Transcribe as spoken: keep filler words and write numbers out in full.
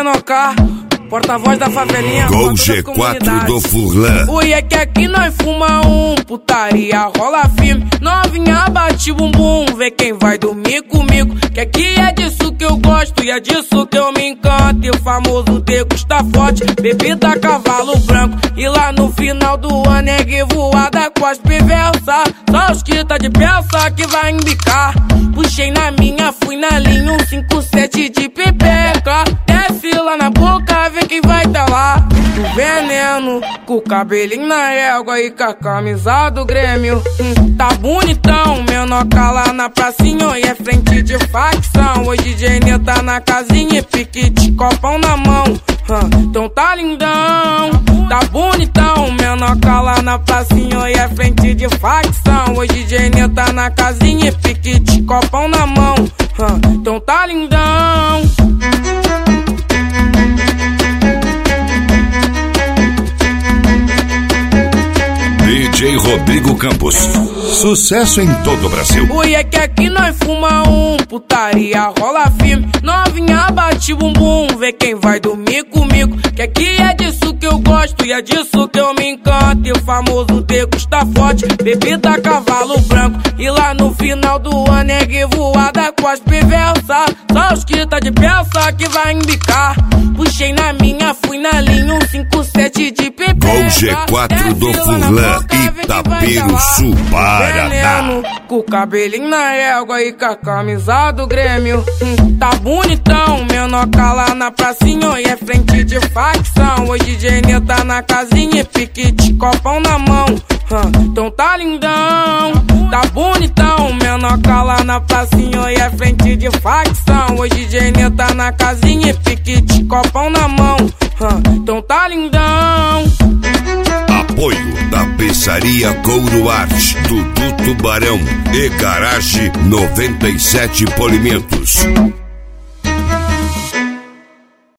Menor-K, porta-voz da favelinha. Gol G quatro do Furlan. Oi, é que aqui nós fuma um, putaria rola firme. Novinha bate bumbum, vê quem vai dormir comigo. Que aqui é disso que eu gosto e é disso que eu me encanto. E o famoso degusta forte, bebida cavalo branco. E lá no final do ano é voada com as perversas. Só os que tá de peça que vai embicar. Puxei na minha, fui na linha, um cinco sete de pepeca. Desce lá na boca, vê quem vai tá lá. Do veneno, com o cabelinho na régua e com a camisa do Grêmio. Hum, tá bonitão, Menor-K lá na pracinha e é frente de facção. Hoje D J Nê tá na casinha e pique de copão na mão. Hum, então tá lindão, tá bonitão, Menor-K lá na pracinha e é frente de facção. Hoje D J Nê tá na casinha e pique de copão na mão. Hum, então tá lindão. D J Rodrigo Campos, sucesso em todo o Brasil. Oi, é que aqui nós fuma um, putaria rola firme. Novinha bate bumbum, vê quem vai dormir comigo. Que aqui é disso que eu gosto e é disso que eu me encanto. E o famoso degusta forte, bebida cavalo branco. E lá no final do ano é voada com as perversas. Só os que tá de peça que vai embicar. Puxei na minha, fui na linha, um cinco sete de pepeca. Gol G quatro do Furlan, Itaperuçu, Paraná. Com o cabelinho na régua e com a camisa do Grêmio. Hum, tá bonitão, Menor-K lá na pracinha e é frente de facção. Hoje D J Nê tá na casinha e pique de copão na mão. Hum, então tá lindão, tá bonitão, Menor-K lá na pracinha e é frente de facção. Hoje D J Nê tá na casinha e pique de copão na mão. Hum, então tá lindão. Apoio da Pizzaria Couro Arte, Dudu Tubarão e Garage noventa e sete Polimentos.